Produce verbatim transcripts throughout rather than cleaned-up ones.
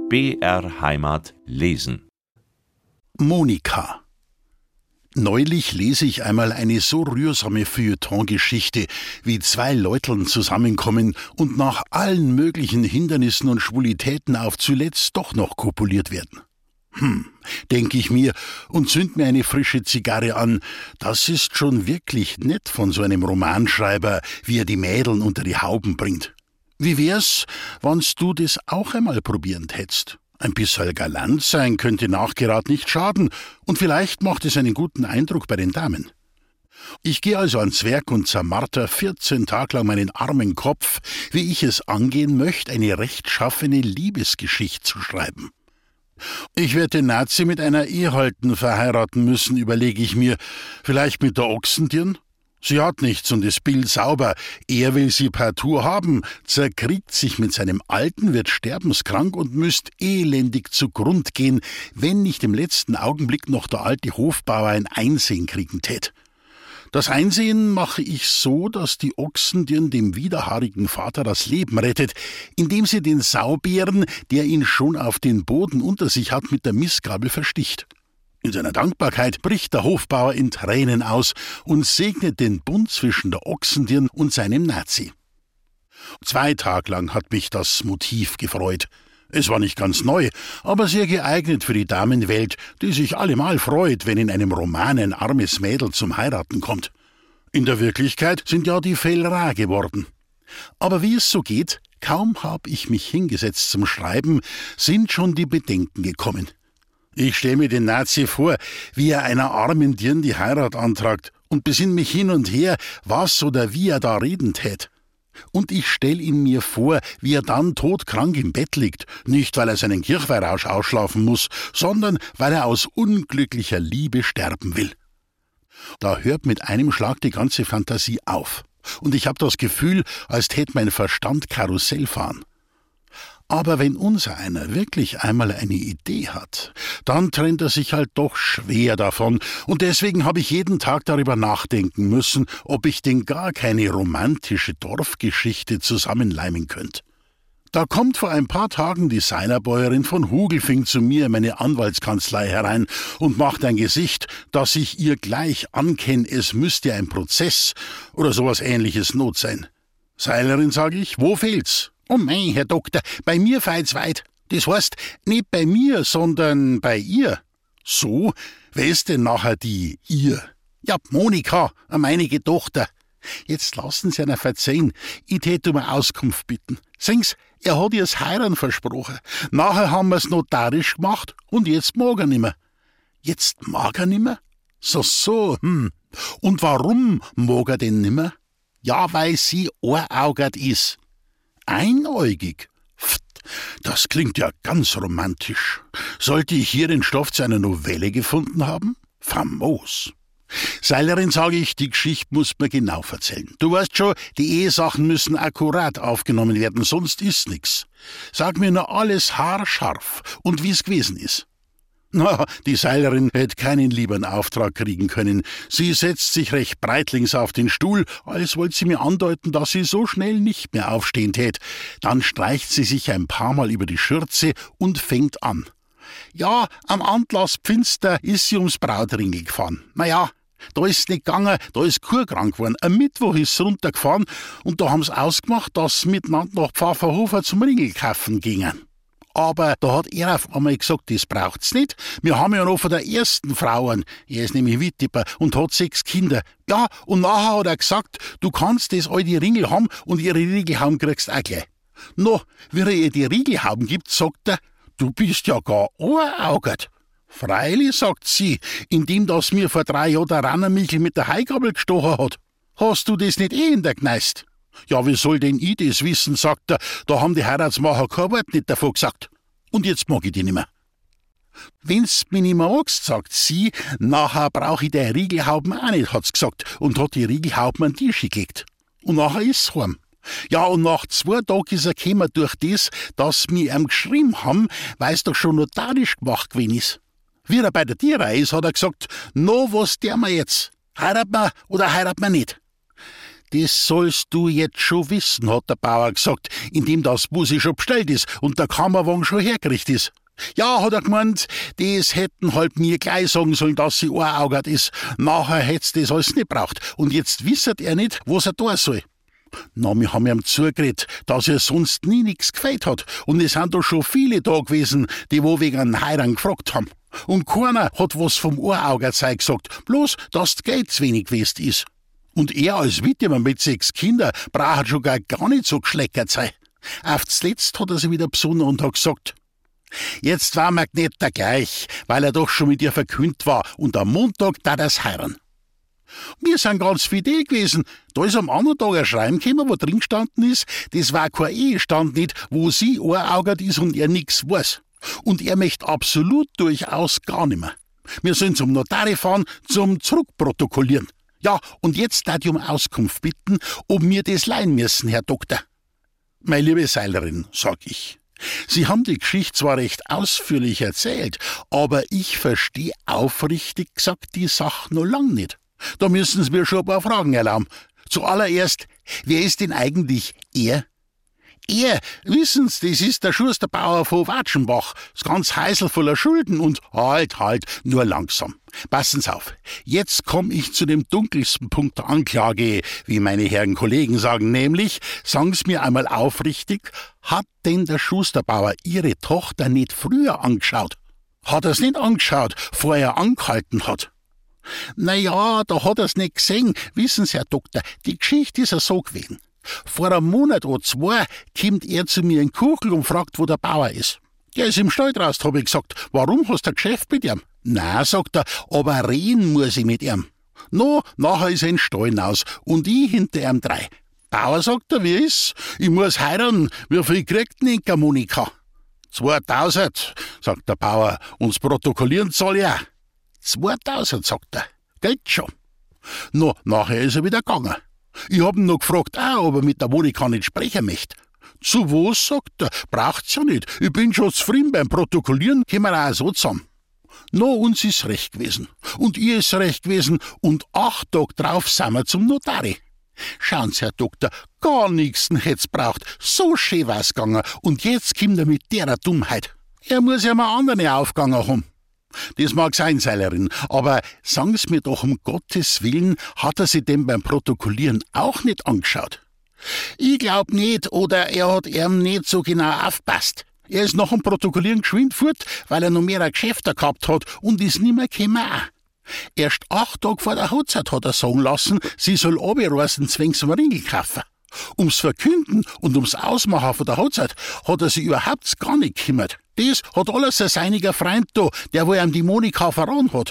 B R Heimat lesen. Monika. Neulich lese ich einmal eine so rührsame Feuilleton-Geschichte, wie zwei Leuteln zusammenkommen und nach allen möglichen Hindernissen und Schwulitäten auf zuletzt doch noch kopuliert werden. Hm, denke ich mir und zünd mir eine frische Zigarre an. Das ist schon wirklich nett von so einem Romanschreiber, wie er die Mädeln unter die Hauben bringt. Wie wär's, wenn's du das auch einmal probieren tätst? Ein bisschen galant sein könnte nachgerad nicht schaden und vielleicht macht es einen guten Eindruck bei den Damen. Ich gehe also ans Werk und zermarter vierzehn Tage lang meinen armen Kopf, wie ich es angehen möchte, eine rechtschaffene Liebesgeschichte zu schreiben. Ich werde den Nazi mit einer Ehehalten verheiraten müssen, überlege ich mir. Vielleicht mit der Ochsendirn? Sie hat nichts und ist bildssauber. Er will sie partout haben, zerkriegt sich mit seinem Alten, wird sterbenskrank und müsst elendig zugrund gehen, wenn nicht im letzten Augenblick noch der alte Hofbauer ein Einsehen kriegen tät. Das Einsehen mache ich so, dass die Ochsendirn dem widerhaarigen Vater das Leben rettet, indem sie den Saubären, der ihn schon auf den Boden unter sich hat, mit der Mistgabel versticht. In seiner Dankbarkeit bricht der Hofbauer in Tränen aus und segnet den Bund zwischen der Ochsendirn und seinem Nazi. Zwei Tage lang hat mich das Motiv gefreut. Es war nicht ganz neu, aber sehr geeignet für die Damenwelt, die sich allemal freut, wenn in einem Roman ein armes Mädel zum Heiraten kommt. In der Wirklichkeit sind ja die Fälle rar geworden. Aber wie es so geht, kaum hab ich mich hingesetzt zum Schreiben, sind schon die Bedenken gekommen. Ich stelle mir den Nazi vor, wie er einer armen Dirn die Heirat antragt und besinn mich hin und her, was oder wie er da reden tät. Und ich stell ihn mir vor, wie er dann todkrank im Bett liegt, nicht weil er seinen Kirchwehrrausch ausschlafen muss, sondern weil er aus unglücklicher Liebe sterben will. Da hört mit einem Schlag die ganze Fantasie auf, und ich hab das Gefühl, als tät mein Verstand Karussell fahren. Aber wenn unser einer wirklich einmal eine Idee hat, dann trennt er sich halt doch schwer davon, und deswegen habe ich jeden Tag darüber nachdenken müssen, ob ich denn gar keine romantische Dorfgeschichte zusammenleimen könnte. Da kommt vor ein paar Tagen die Seinerbäuerin von Hugelfing zu mir in meine Anwaltskanzlei herein und macht ein Gesicht, dass ich ihr gleich ankenne, es müsste ein Prozess oder sowas Ähnliches not sein. Seilerin, sage ich, wo fehlt's? Oh mei, Herr Doktor, bei mir feilt's weit. Das heißt, nicht bei mir, sondern bei ihr. So, wer ist denn nachher die ihr? Ja, Monika, eine meinige Tochter. Jetzt lassen Sie einer verzeihen, ich tät um eine Auskunft bitten. Sehen's, er hat ihr's Heiraten versprochen. Nachher haben wir's notarisch gemacht und jetzt mag er nimmer. Jetzt mag er nimmer? So, so, hm. Und warum mag er denn nimmer? Ja, weil sie eineugert ist. Einäugig? Pft, das klingt ja ganz romantisch. Sollte ich hier den Stoff zu einer Novelle gefunden haben? Famos. Seilerin, sage ich, die Geschichte muss mir genau erzählen. Du weißt schon, die Ehesachen müssen akkurat aufgenommen werden, sonst ist nix. Sag mir nur alles haarscharf und wie's gewesen ist. Na, die Seilerin hätte keinen lieberen Auftrag kriegen können. Sie setzt sich recht breitlings auf den Stuhl, als wollte sie mir andeuten, dass sie so schnell nicht mehr aufstehen tät. Dann streicht sie sich ein paar Mal über die Schürze und fängt an. Ja, am Antlass Pfinster ist sie ums Brautringel gefahren. Naja, da ist nicht gegangen, da ist Kur krank geworden. Am Mittwoch ist sie runtergefahren und da haben sie ausgemacht, dass sie miteinander nach Pfafferhofer zum Ringelkaufen gingen. Aber da hat er auf einmal gesagt, das braucht's nicht. Wir haben ja noch von der ersten Frau einen, er ist nämlich Wittiper und hat sechs Kinder. Ja, und nachher hat er gesagt, du kannst das alte Ringel haben und ihre Riegelhauben kriegst auch gleich. No, wie er ihr die Riegelhauben gibt, sagt er, du bist ja gar eineugert. Freilich, sagt sie, indem das mir vor drei Jahren der Rannermichel mit der Heigabel gestochen hat. Hast du das nicht eh in der Gneist? Ja, wie soll denn ich das wissen, sagt er, da haben die Heiratsmacher kein Wort nicht davon gesagt. Und jetzt mag ich die nimmer. Wenn's mich nimmer magst, sagt sie, nachher brauch ich der Riegelhauben auch nicht, hat's gesagt, und hat die Riegelhauben an den Tisch gelegt. Und nachher ist's heim. Ja, und nach zwei Tagen ist er gekommen durch das, dass wir ihm geschrieben haben, weil's doch schon notarisch gemacht gewesen ist. Wie er bei der Tierei ist, hat er gesagt, no, was der mir jetzt? Heirat man oder heirat man nicht? Das sollst du jetzt schon wissen, hat der Bauer gesagt, indem das Busi schon bestellt ist und der Kammerwagen schon hergerichtet ist. Ja, hat er gemeint, das hätten halt mir gleich sagen sollen, dass sie Ohraugert ist. Nachher hätt's das alles nicht braucht. Und jetzt wisset er nicht, was er tun soll. Na, wir haben ihm zugeredet, dass er sonst nie nix gefällt hat. Und es sind doch schon viele da gewesen, die wo wegen einem Heiran gefragt haben. Und keiner hat was vom Ohraugert gesagt, bloß, dass das Geld zu wenig gewesen ist. Und er als Wittemann mit sechs Kindern braucht schon gar, gar nicht so geschleckert sein. Auf das Letzt hat er sich wieder besonnen und hat gesagt, jetzt war mir nicht der gleich, weil er doch schon mit ihr verkündet war und am Montag da das heiraten. Wir sind ganz fidel gewesen. Da ist am anderen Tag ein Schreiben gekommen, wo drin gestanden ist, das war kein Ehestand nicht, wo sie Ohraugert ist und er nix weiß. Und er möchte absolut durchaus gar nimmer. Wir sollen zum Notar fahren, zum Zurückprotokollieren. Ja, und jetzt darf ich um Auskunft bitten, ob wir das leihen müssen, Herr Doktor. Meine liebe Seilerin, sag ich, Sie haben die Geschichte zwar recht ausführlich erzählt, aber ich verstehe aufrichtig gesagt die Sache noch lang nicht. Da müssen Sie mir schon ein paar Fragen erlauben. Zuallererst, wer ist denn eigentlich er? Er, wissen Sie, das ist der Schusterbauer von Watschenbach, das ganz Heisel voller Schulden und halt, halt, nur langsam. Passen Sie auf, jetzt komme ich zu dem dunkelsten Punkt der Anklage, wie meine Herren Kollegen sagen, nämlich, sagen Sie mir einmal aufrichtig, hat denn der Schusterbauer Ihre Tochter nicht früher angeschaut? Hat er's nicht angeschaut, bevor er angehalten hat? Na ja, da hat er's nicht gesehen. Wissen Sie, Herr Doktor, die Geschichte ist ja so gewesen. Vor einem Monat oder zwei kommt er zu mir in Kuchel und fragt, wo der Bauer ist. Der ist im Stall draußen, hab ich gesagt. Warum, hast du ein Geschäft mit ihm? Na, sagt er, aber reden muss ich mit ihm. No, nachher ist er in den Stall hinaus und ich hinter ihm drei. Bauer, sagt er, wie ist's? Ich muss heiraten. Wie viel kriegt denn die Monika? zweitausend, sagt der Bauer, und das Protokollieren soll ja. zweitausend, sagt er. Geht schon. No, nachher ist er wieder gegangen. Ich hab ihn noch gefragt, auch, ob er mit der Monika nicht sprechen möchte. Zu was, sagt er, braucht's ja nicht. Ich bin schon zufrieden beim Protokollieren, kommen wir auch so zusammen. No, uns ist recht gewesen. Und ihr ist recht gewesen. Und acht Tage drauf sind wir zum Notari. Schauen Sie, Herr Doktor, gar nichts hätt's braucht. So schön war's gegangen. Und jetzt kommt er mit der Dummheit. Er muss ja mal andere Aufgaben haben. Das mag sein, Seilerin, aber sagen Sie mir doch, um Gottes Willen, hat er sich denn beim Protokollieren auch nicht angeschaut? Ich glaub nicht, oder er hat ihm nicht so genau aufgepasst. Er ist nach dem Protokollieren geschwind fort, weil er noch mehr Geschäfte gehabt hat und ist nimmer gekommen auch. Erst acht Tage vor der Hochzeit hat er sagen lassen, sie soll runterreisen, zwängs um Ringel kaufen. Ums Verkünden und ums Ausmachen von der Hochzeit hat er sich überhaupt gar nicht gekümmert. Das hat alles ein seiniger Freund da, der wo ihm die Monika verraten hat.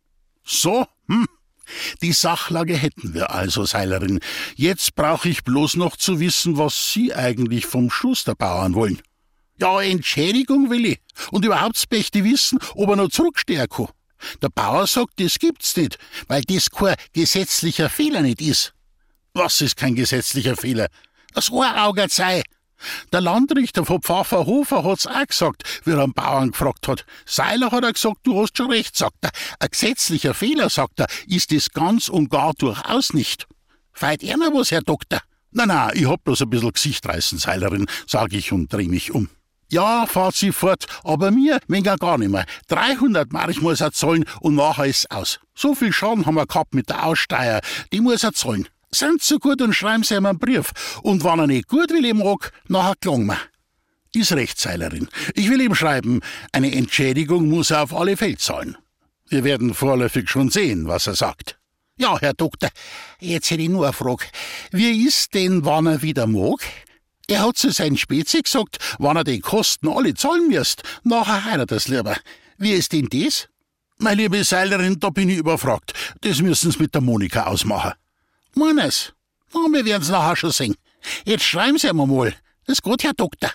So, hm, die Sachlage hätten wir also, Seilerin. Jetzt brauche ich bloß noch zu wissen, was Sie eigentlich vom Schusterbauern wollen. Ja, Entschädigung will ich. Und überhaupt das Beste wissen, ob er noch zurückstehen kann. Der Bauer sagt, das gibt's nicht, weil das kein gesetzlicher Fehler nicht ist. Was ist kein gesetzlicher Fehler? Das Ohraugert sei. Der Landrichter von Pfafferhofer hat's auch gesagt, wie er einen Bauern gefragt hat. Seiler hat er gesagt, du hast schon recht, sagt er. Ein gesetzlicher Fehler, sagt er, ist das ganz und gar durchaus nicht. Feit er noch was, Herr Doktor? Na, na, ich hab bloß ein bisschen Gesicht reißen, Seilerin, sag ich und dreh mich um. Ja, fahrt sie fort, aber mir weniger gar nicht mehr. dreihundert Mark muss er zahlen und nachher ist's aus. So viel Schaden haben wir gehabt mit der Aussteuer, die muss er zahlen. Sind so gut und schreiben Sie ihm einen Brief. Und wenn er nicht gut will ihm mag, nachher klang mir. Ist recht, Seilerin. Ich will ihm schreiben, eine Entschädigung muss er auf alle Fälle zahlen. Wir werden vorläufig schon sehen, was er sagt. Ja, Herr Doktor, jetzt hätte ich nur eine Frage. Wie ist denn, wann er wieder mag? Er hat zu seinen Spezi gesagt, wann er die Kosten alle zahlen müsst. Nachher heiratet er's lieber. Wie ist denn das? Meine liebe Seilerin, da bin ich überfragt. Das müssen Sie mit der Monika ausmachen. Meines? Na, wir werden's nachher schon sehen. Jetzt schreiben Sie einmal mal. Das ist gut, Herr Doktor.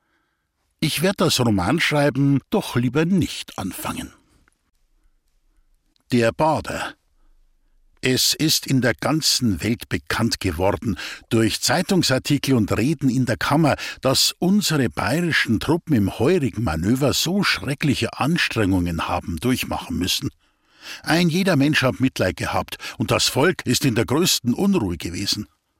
Ich werde das Romanschreiben doch lieber nicht anfangen. Der Bader. Es ist in der ganzen Welt bekannt geworden, durch Zeitungsartikel und Reden in der Kammer, dass unsere bayerischen Truppen im heurigen Manöver so schreckliche Anstrengungen haben durchmachen müssen. Ein jeder Mensch hat Mitleid gehabt, und das Volk ist in der größten Unruhe gewesen.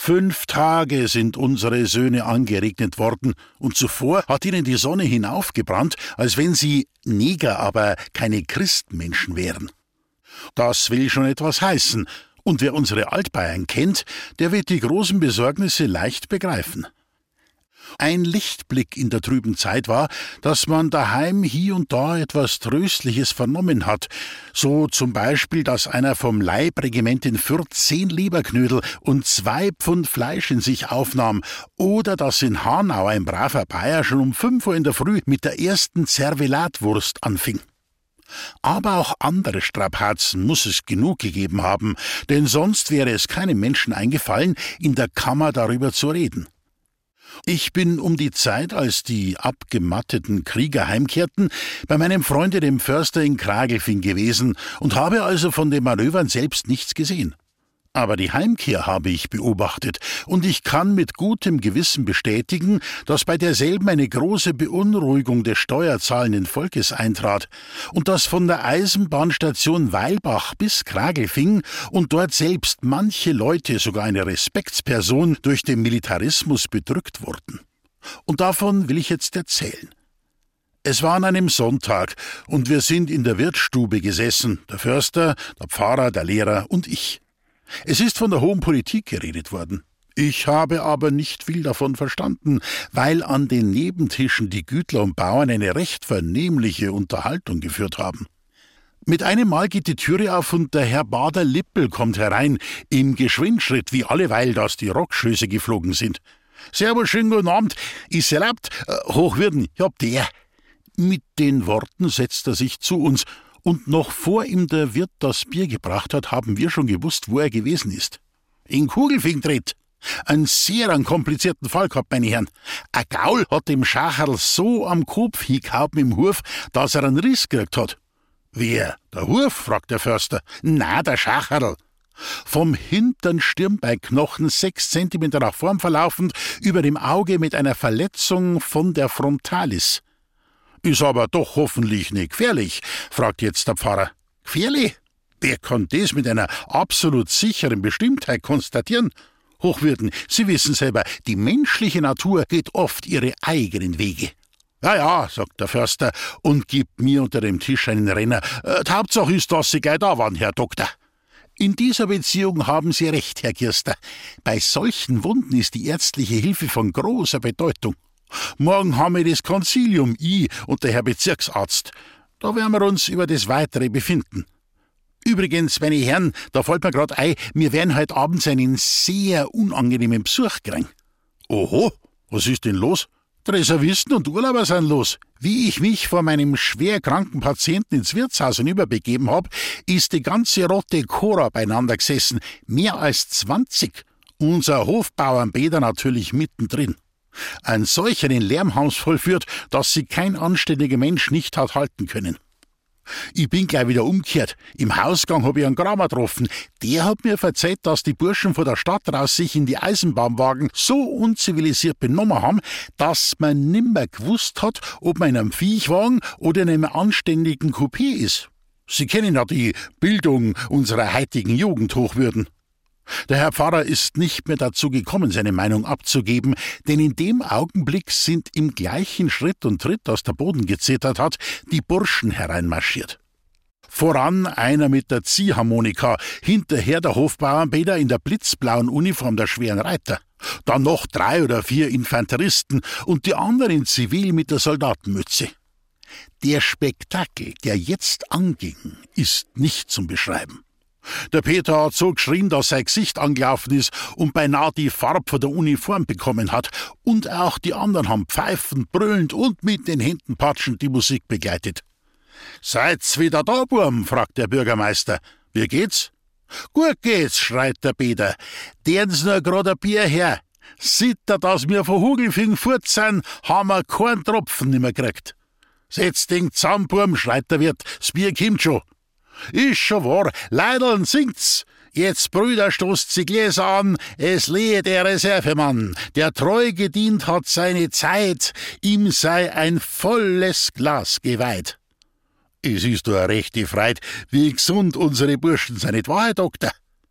Fünf Tage sind unsere Söhne angeregnet worden, und zuvor hat ihnen die Sonne hinaufgebrannt, als wenn sie Neger, aber keine Christmenschen wären. Das will schon etwas heißen, und wer unsere Altbayern kennt, der wird die großen Besorgnisse leicht begreifen. Ein Lichtblick in der trüben Zeit war, dass man daheim hier und da etwas Tröstliches vernommen hat, so zum Beispiel, dass einer vom Leibregiment in Fürth zehn Leberknödel und zwei Pfund Fleisch in sich aufnahm, oder dass in Hanau ein braver Bayer schon um fünf Uhr in der Früh mit der ersten Zervelatwurst anfing. Aber auch andere Strapazen muss es genug gegeben haben, denn sonst wäre es keinem Menschen eingefallen, in der Kammer darüber zu reden. Ich bin um die Zeit, als die abgematteten Krieger heimkehrten, bei meinem Freunde dem Förster in Kragelfing gewesen und habe also von den Manövern selbst nichts gesehen. Aber die Heimkehr habe ich beobachtet, und ich kann mit gutem Gewissen bestätigen, dass bei derselben eine große Beunruhigung des steuerzahlenden Volkes eintrat und dass von der Eisenbahnstation Weilbach bis Kragelfing und dort selbst manche Leute, sogar eine Respektsperson, durch den Militarismus bedrückt wurden. Und davon will ich jetzt erzählen. Es war an einem Sonntag, und wir sind in der Wirtsstube gesessen, der Förster, der Pfarrer, der Lehrer und ich. Es ist von der hohen Politik geredet worden. Ich habe aber nicht viel davon verstanden, weil an den Nebentischen die Gütler und Bauern eine recht vernehmliche Unterhaltung geführt haben. Mit einem Mal geht die Türe auf und der Herr Bader-Lippel kommt herein, im Geschwindschritt, wie alleweil, dass die Rockschöße geflogen sind. »Servus, schönen guten Abend, ist erlaubt? Äh, Hochwürden, ja, der.« Mit den Worten setzt er sich zu uns, und noch vor ihm der Wirt das Bier gebracht hat, haben wir schon gewusst, wo er gewesen ist. In Kugelfing dreht. Einen sehr einen komplizierten Fall gehabt, meine Herren. Ein Gaul hat dem Schacherl so am Kopf hingehauen im Hof, dass er einen Riss gekriegt hat. »Wer? Der Hof?« fragt der Förster. »Na, der Schacherl.« Vom hinteren Stirnbeinknochen sechs Zentimeter nach vorn verlaufend, über dem Auge mit einer Verletzung von der Frontalis. »Ist aber doch hoffentlich nicht gefährlich?« fragt jetzt der Pfarrer. »Gefährlich? Wer kann das mit einer absolut sicheren Bestimmtheit konstatieren? Hochwürden, Sie wissen selber, die menschliche Natur geht oft ihre eigenen Wege.« »Ja, ja«, sagt der Förster und gibt mir unter dem Tisch einen Renner. Äh, die Hauptsache ist, dass Sie gleich da waren, Herr Doktor.« In dieser Beziehung haben Sie recht, Herr Kirster. Bei solchen Wunden ist die ärztliche Hilfe von großer Bedeutung. Morgen haben wir das Konzilium, ich und der Herr Bezirksarzt. Da werden wir uns über das Weitere befinden. Übrigens, meine Herren, da fällt mir gerade ein, wir werden heute abends einen sehr unangenehmen Besuch kriegen. Oho, was ist denn los? Die Reservisten und Urlauber sind los. Wie ich mich vor meinem schwer kranken Patienten ins Wirtshaus hinüberbegeben habe, ist die ganze Rotte Chora beieinander gesessen. Mehr als zwanzig. Unser Hofbauernbäder natürlich mittendrin. Ein solcher den Lärm haben's vollführt, dass sie kein anständiger Mensch nicht hat halten können. Ich bin gleich wieder umgekehrt. Im Hausgang habe ich einen Kramer getroffen. Der hat mir erzählt, dass die Burschen von der Stadt raus sich in die Eisenbahnwagen so unzivilisiert benommen haben, dass man nimmer gewusst hat, ob man in einem Viechwagen oder in einem anständigen Coupé ist. Sie kennen ja die Bildung unserer heutigen Jugend, Hochwürden. Der Herr Pfarrer ist nicht mehr dazu gekommen, seine Meinung abzugeben, denn in dem Augenblick sind im gleichen Schritt und Tritt, das der Boden gezittert hat, die Burschen hereinmarschiert. Voran einer mit der Ziehharmonika, hinterher der Hofbauernbäder in der blitzblauen Uniform der schweren Reiter, dann noch drei oder vier Infanteristen und die anderen in Zivil mit der Soldatenmütze. Der Spektakel, der jetzt anging, ist nicht zum Beschreiben. Der Peter hat so geschrien, dass sein Gesicht angelaufen ist und beinahe die Farbe von der Uniform bekommen hat. Und auch die anderen haben pfeifend, brüllend und mit den Händen patschend die Musik begleitet. »Seid's wieder da, Burm?« fragt der Bürgermeister. »Wie geht's?« »Gut geht's«, schreit der Peter. »Den's nur grad ein Bier her. Sieht er, dass wir von Hugelfing fort sind, haben wir keinen Tropfen nimmer gekriegt.« »Setz den zusammen, Burm«, schreit der Wirt. »Das Bier kommt schon.« »Ist schon wahr, Leideln singt's. Jetzt, Brüder, stoßt sie Gläser an, es lehe der Reservemann, der treu gedient hat seine Zeit, ihm sei ein volles Glas geweiht.« Es ist doch eine rechte Freude, wie gesund unsere Burschen sind, nicht wahr, Herr Doktor?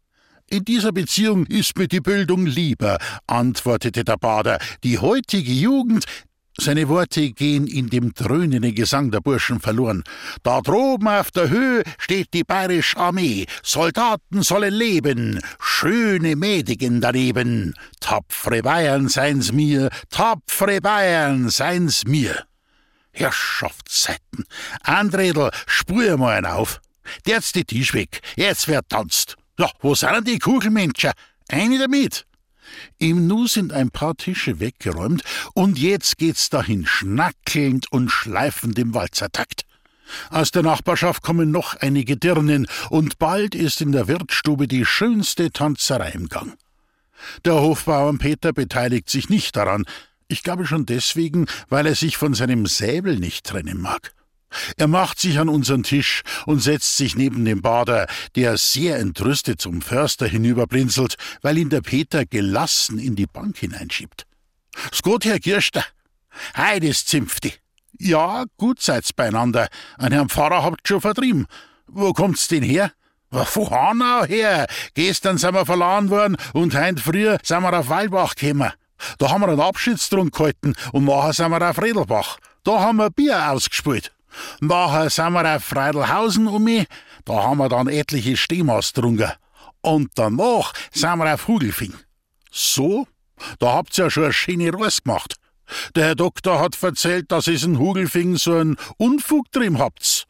In dieser Beziehung ist mir die Bildung lieber, antwortete der Bader. Die heutige Jugend. Seine Worte gehen in dem dröhnenden Gesang der Burschen verloren. Da droben auf der Höhe steht die bayerische Armee. Soldaten sollen leben, schöne Mädigen daneben. Tapfere Bayern seien's mir, tapfere Bayern seien's mir. Herrschaftszeiten. Andredl, spur mal einen auf. Jetzt die Tisch weg, jetzt wird tanzt. Ja, wo sind denn die Kugelmenschen? Eine damit. Im Nu sind ein paar Tische weggeräumt und jetzt geht's dahin, schnackelnd und schleifend im Walzertakt. Aus der Nachbarschaft kommen noch einige Dirnen und bald ist in der Wirtsstube die schönste Tanzerei im Gang. Der Hofbauern Peter beteiligt sich nicht daran, ich glaube schon deswegen, weil er sich von seinem Säbel nicht trennen mag. Er macht sich an unseren Tisch und setzt sich neben den Bader, der sehr entrüstet zum Förster hinüberblinzelt, weil ihn der Peter gelassen in die Bank hineinschiebt. »'S Herr Girster, heide ist Zimpfti.« »Ja, gut seid's beieinander. Ein Herrn Pfarrer habt schon vertrieben. Wo kommt's denn her?« »Von Hanau her. Gestern sind wir verladen worden und heint früh sind wir auf Weilbach gekommen. Da haben wir einen Abschiedstrunk gehalten und nachher sind wir auf Redelbach. Da haben wir Bier ausgespielt. Nachher sind wir auf Freidelhausen um mich, da haben wir dann etliche Stehmaß getrunken. Und danach sind wir auf Hugelfing. So? Da habt's ja schon eine schöne Reise gemacht. Der Herr Doktor hat erzählt, dass es in Hugelfing so einen Unfug drin habt's.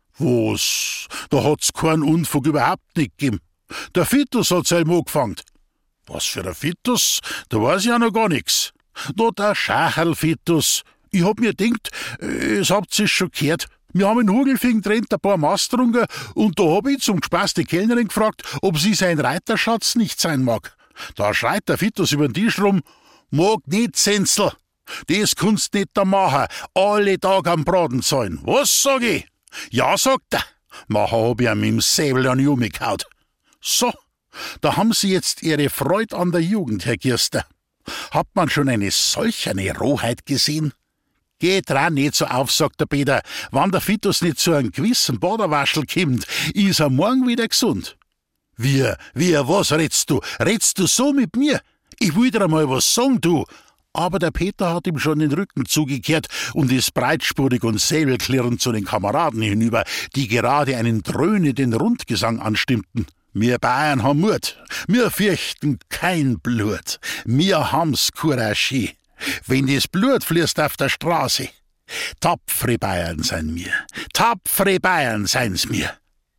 Was? Da hat's keinen Unfug überhaupt nicht gegeben. Der Fitus hat's einmal angefangen. Was für ein Fitus? Da weiß ich ja noch gar nix. Da der Schacherl-Fitus. Ich hab mir gedacht, es habt ihr schon gehört. Wir haben in Hugelfing trennt ein paar Maß getrunken und da hab ich zum Spaß die Kellnerin gefragt, ob sie sein Reiterschatz nicht sein mag. Da schreit der Fitus über den Tisch rum, mag nicht, Senzel. Das kannst nicht da machen, alle Tag am Braten zahlen. Was, sag ich? Ja, sagt er. Nachher hab ich ihm im Säbel an die Ume gehaut. So, da haben Sie jetzt Ihre Freude an der Jugend, Herr Girster. Hat man schon eine solch eine Rohheit gesehen? Geht dran nicht so auf, sagt der Peter. Wenn der Fitus nicht zu einem gewissen Baderwaschel kommt, ist er morgen wieder gesund. Wie, wie, was redst du? Redst du so mit mir? Ich will dir einmal was sagen, du. Aber der Peter hat ihm schon den Rücken zugekehrt und ist breitspurig und säbelklirrend zu den Kameraden hinüber, die gerade einen dröhnenden Rundgesang anstimmten. Wir Bayern haben Mut, wir fürchten kein Blut, wir haben's Courage. Wenn das Blut fließt auf der Straße, tapfere Bayern sein mir, tapfere Bayern sein's mir.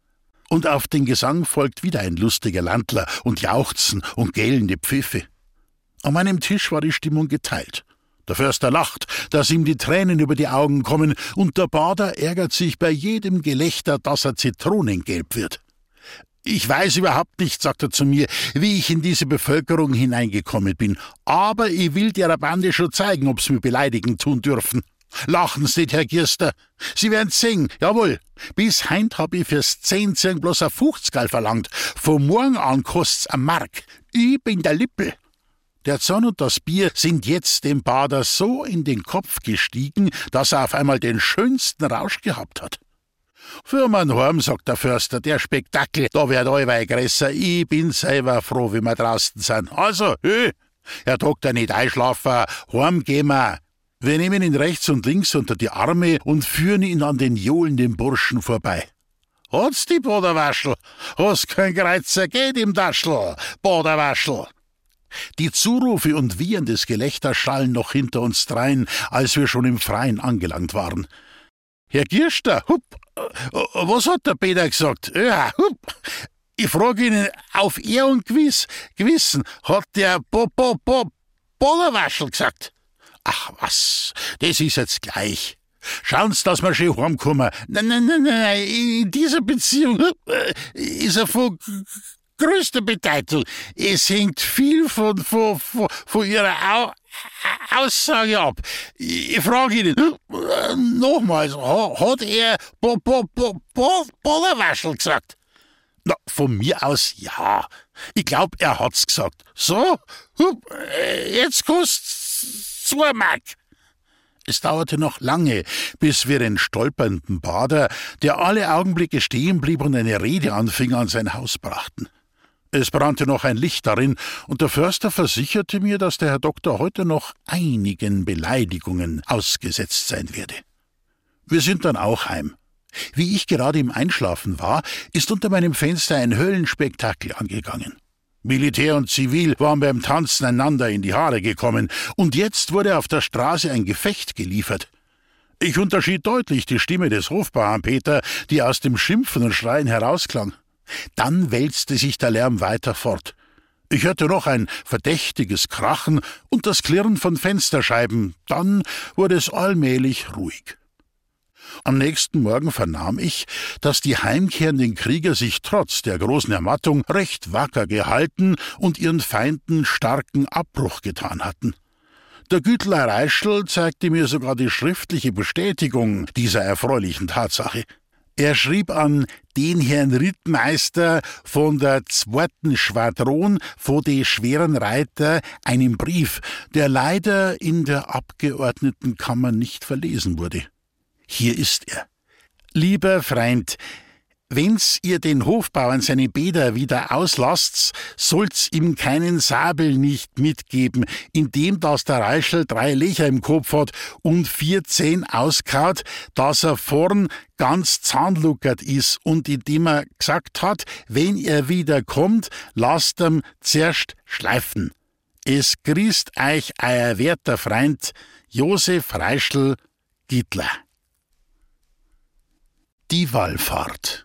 Und auf den Gesang folgt wieder ein lustiger Landler und Jauchzen und gellende Pfiffe. An meinem Tisch war die Stimmung geteilt. Der Förster lacht, dass ihm die Tränen über die Augen kommen, und der Bader ärgert sich bei jedem Gelächter, dass er zitronengelb wird. »Ich weiß überhaupt nicht«, sagt er zu mir, »wie ich in diese Bevölkerung hineingekommen bin. Aber ich will der Bande schon zeigen, ob sie mir beleidigen tun dürfen. Lachen Sie nicht, Herr Girster. Sie werden sehen, jawohl. Bis heint hab ich fürs Zehnzirn bloß ein Fuchsgal verlangt. Von morgen an kost's a Mark. Ich bin der Lippel.« Der Zorn und das Bier sind jetzt dem Bader so in den Kopf gestiegen, dass er auf einmal den schönsten Rausch gehabt hat. »Für mein Heim«, sagt der Förster, »der Spektakel, da wird allweil größer. Ich bin selber froh, wie wir draußen sind. Also, hö, Herr Doktor, nicht einschlafen, heim gehen wir.« Wir nehmen ihn rechts und links unter die Arme und führen ihn an den johlenden Burschen vorbei. »Hat's die Baderwaschel? Hast kein Kreuzer, geht im Daschel, Baderwaschel!« Die Zurufe und wieherndes Gelächter schallen noch hinter uns drein, als wir schon im Freien angelangt waren. »Herr Girster, hup, was hat der Peter gesagt? Ja, hup. Ich frage ihn auf Ehr und Gewiss, Gewissen, hat der Bo, Bo, Bo, Baderwaschel gesagt?« »Ach was, das ist jetzt gleich. Schauen Sie, dass wir schön heimkommen. Nein, nein, nein, nein, in dieser Beziehung ist er von größter Bedeutung. Es hängt viel von, von, von, von Ihrer Au Aussage ab. Ich frage Ihnen, nochmals, hat er Bo, Bo, Bo, Bo, Baderwaschel gesagt?« »Na, von mir aus ja. Ich glaub, er hat's gesagt. So, hup, jetzt kost's zwei Mark.« Es dauerte noch lange, bis wir den stolpernden Bader, der alle Augenblicke stehen blieb und eine Rede anfing, an sein Haus brachten. Es brannte noch ein Licht darin, und der Förster versicherte mir, dass der Herr Doktor heute noch einigen Beleidigungen ausgesetzt sein werde. Wir sind dann auch heim. Wie ich gerade im Einschlafen war, ist unter meinem Fenster ein Höllenspektakel angegangen. Militär und Zivil waren beim Tanzen einander in die Haare gekommen, und jetzt wurde auf der Straße ein Gefecht geliefert. Ich unterschied deutlich die Stimme des Hofbauern Peter, die aus dem Schimpfen und Schreien herausklang. Dann wälzte sich der Lärm weiter fort. Ich hörte noch ein verdächtiges Krachen und das Klirren von Fensterscheiben. Dann wurde es allmählich ruhig. Am nächsten Morgen vernahm ich, dass die heimkehrenden Krieger sich trotz der großen Ermattung recht wacker gehalten und ihren Feinden starken Abbruch getan hatten. Der Gütler Reischl zeigte mir sogar die schriftliche Bestätigung dieser erfreulichen Tatsache. Er schrieb an den Herrn Rittmeister von der zweiten Schwadron von den schweren Reiter einen Brief, der leider in der Abgeordnetenkammer nicht verlesen wurde. Hier ist er. Lieber Freund, wenn's ihr den Hofbauern seine Bäder wieder auslasst, sollt's ihm keinen Sabel nicht mitgeben, indem das der Reischl drei Löcher im Kopf hat und vierzehn auskaut, dass er vorn ganz zahnluckert ist und indem er gesagt hat, wenn er wieder kommt, lasst ihm zuerst schleifen. Es grüßt euch euer werter Freund Josef Reischl Gittler. Die Wallfahrt.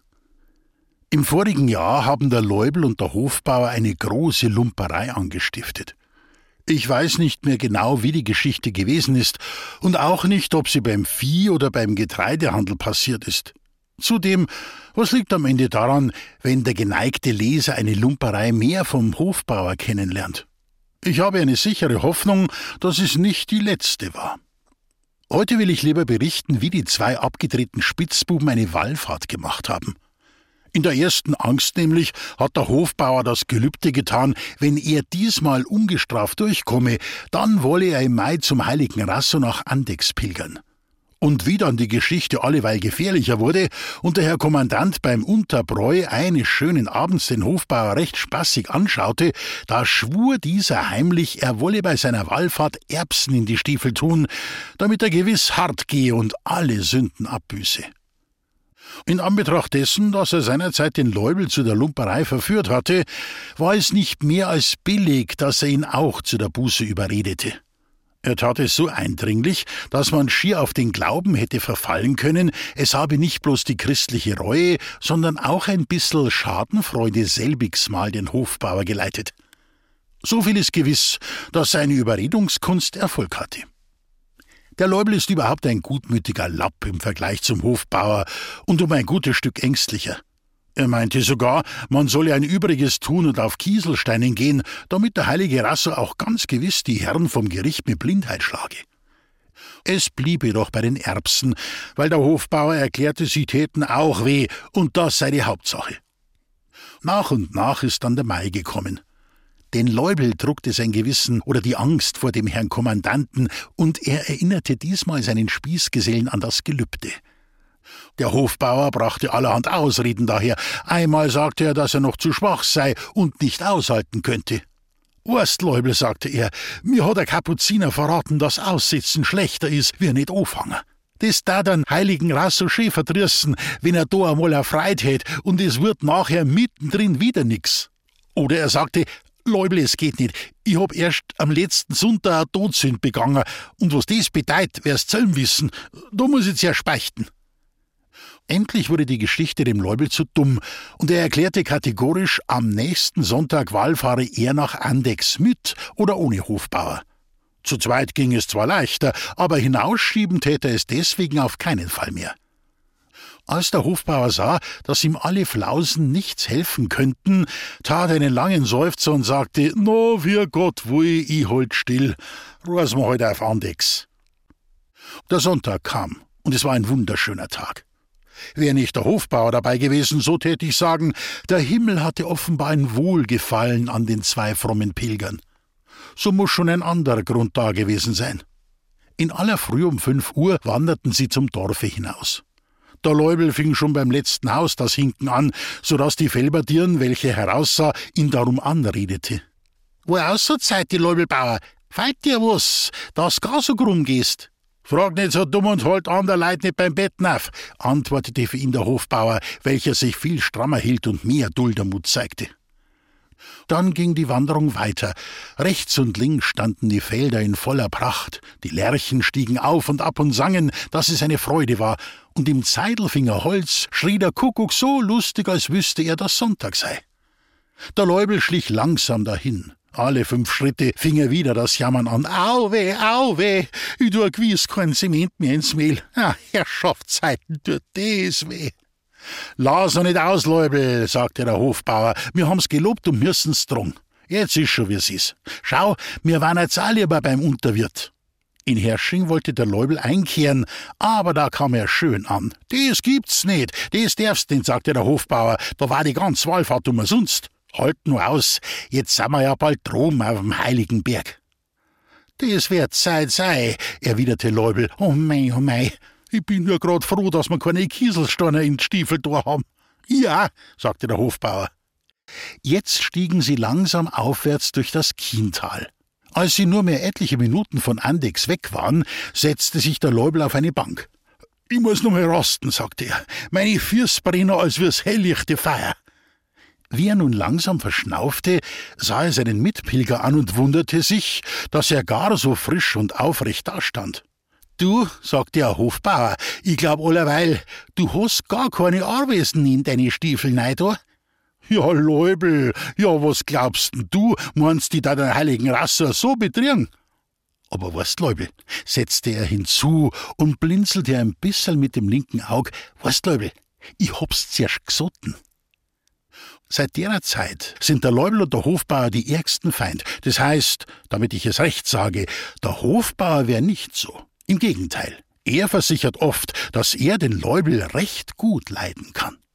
Im vorigen Jahr haben der Leubel und der Hofbauer eine große Lumperei angestiftet. Ich weiß nicht mehr genau, wie die Geschichte gewesen ist und auch nicht, ob sie beim Vieh- oder beim Getreidehandel passiert ist. Zudem, was liegt am Ende daran, wenn der geneigte Leser eine Lumperei mehr vom Hofbauer kennenlernt? Ich habe eine sichere Hoffnung, dass es nicht die letzte war. Heute will ich lieber berichten, wie die zwei abgedrehten Spitzbuben eine Wallfahrt gemacht haben. In der ersten Angst nämlich hat der Hofbauer das Gelübde getan, wenn er diesmal ungestraft durchkomme, dann wolle er im Mai zum heiligen Rasso nach Andechs pilgern. Und wie dann die Geschichte alleweil gefährlicher wurde und der Herr Kommandant beim Unterbräu eines schönen Abends den Hofbauer recht spaßig anschaute, da schwur dieser heimlich, er wolle bei seiner Wallfahrt Erbsen in die Stiefel tun, damit er gewiss hart gehe und alle Sünden abbüße. In Anbetracht dessen, dass er seinerzeit den Leubel zu der Lumperei verführt hatte, war es nicht mehr als billig, dass er ihn auch zu der Buße überredete. Er tat es so eindringlich, dass man schier auf den Glauben hätte verfallen können, es habe nicht bloß die christliche Reue, sondern auch ein bissel Schadenfreude selbigsmal den Hofbauer geleitet. So viel ist gewiss, dass seine Überredungskunst Erfolg hatte. Der Leubel ist überhaupt ein gutmütiger Lapp im Vergleich zum Hofbauer und um ein gutes Stück ängstlicher. Er meinte sogar, man solle ein Übriges tun und auf Kieselsteinen gehen, damit der heilige Rasso auch ganz gewiss die Herren vom Gericht mit Blindheit schlage. Es blieb jedoch bei den Erbsen, weil der Hofbauer erklärte, sie täten auch weh, und das sei die Hauptsache. Nach und nach ist dann der Mai gekommen. Den Leubel druckte sein Gewissen oder die Angst vor dem Herrn Kommandanten, und er erinnerte diesmal seinen Spießgesellen an das Gelübde. Der Hofbauer brachte allerhand Ausreden daher. Einmal sagte er, dass er noch zu schwach sei und nicht aushalten könnte. »Weißt, Leubel«, sagte er, »mir hat der Kapuziner verraten, dass Aussitzen schlechter ist, wie nicht anfangen. Das da den heiligen Rasso schön verdrissen, wenn er da einmal erfreut hätt, und es wird nachher mittendrin wieder nix.« Oder er sagte, »Leubel, es geht nicht. Ich hab erst am letzten Sonntag eine Todsünd begangen, und was das bedeutet, wer's selber wissen. Da muss ich zuerst beichten.« Endlich wurde die Geschichte dem Leubel zu dumm, und er erklärte kategorisch, am nächsten Sonntag wallfahre er nach Andechs mit oder ohne Hofbauer. Zu zweit ging es zwar leichter, aber hinausschieben täte er es deswegen auf keinen Fall mehr. Als der Hofbauer sah, dass ihm alle Flausen nichts helfen könnten, tat er einen langen Seufzer und sagte, »No, wie Gott will, ich halt still, reisen wir heute auf Andechs.« Der Sonntag kam, und es war ein wunderschöner Tag. Wäre nicht der Hofbauer dabei gewesen, so täte ich sagen, der Himmel hatte offenbar ein Wohlgefallen an den zwei frommen Pilgern. So muss schon ein anderer Grund da gewesen sein. In aller Früh um fünf Uhr wanderten sie zum Dorfe hinaus. Der Leubel fing schon beim letzten Haus das Hinken an, so daß die Felberdirn, welche heraussah, ihn darum anredete. »Wo außer Zeit, die Leubelbauer? Feit dir was, dass gar so krumm gehst?« »Frag nicht so dumm und holt ander Leid nicht beim Betten auf«, antwortete für ihn der Hofbauer, welcher sich viel strammer hielt und mehr Duldermut zeigte. Dann ging die Wanderung weiter. Rechts und links standen die Felder in voller Pracht. Die Lerchen stiegen auf und ab und sangen, dass es eine Freude war. Und im Zeidelfingerholz schrie der Kuckuck so lustig, als wüsste er, dass Sonntag sei. Der Leubel schlich langsam dahin. Alle fünf Schritte fing er wieder das Jammern an. »Au weh, au weh, ich tu gewiss kein Zement mehr ins Mehl. Ah, Herrschaftszeiten, tut das weh.« »Lass noch nicht aus, Leubel«, sagte der Hofbauer, »wir haben's gelobt und müssen's drum. Jetzt ist schon, wie's ist. Schau, wir waren jetzt auch lieber beim Unterwirt.« In Hersching wollte der Leubel einkehren, aber da kam er schön an. »Das gibt's nicht, das darfst nicht«, sagte der Hofbauer, »da war die ganze Wallfahrt umsonst. Halt nur aus, jetzt sind wir ja bald droben auf dem heiligen Berg.« »Das wird Zeit sei«, erwiderte Leubel, »oh mei, oh mei. Ich bin nur grad froh, dass wir keine Kieselsteine in den Stiefel da haben.« »Ja«, sagte der Hofbauer. Jetzt stiegen sie langsam aufwärts durch das Kiental. Als sie nur mehr etliche Minuten von Andechs weg waren, setzte sich der Leubel auf eine Bank. »Ich muss noch mal rasten«, sagte er. »Meine Füße brennen, als wär's helllichte Feuer.« Wie er nun langsam verschnaufte, sah er seinen Mitpilger an und wunderte sich, dass er gar so frisch und aufrecht dastand. »Du«, sagte der Hofbauer, »ich glaub allerweil, du hast gar keine Arwesen in deine Stiefel nein da?« »Ja, Leubel, ja, was glaubst denn du, meinst die da den heiligen Rasser so betrieren?« »Aber weißt, Leubel«, setzte er hinzu und blinzelte ein bisserl mit dem linken Aug, »weißt, Leubel, ich hab's zuerst gesotten.« Seit derer Zeit sind der Leubel und der Hofbauer die ärgsten Feind. Das heißt, damit ich es recht sage, der Hofbauer wär nicht so. Im Gegenteil, er versichert oft, dass er den Leubel recht gut leiden kann.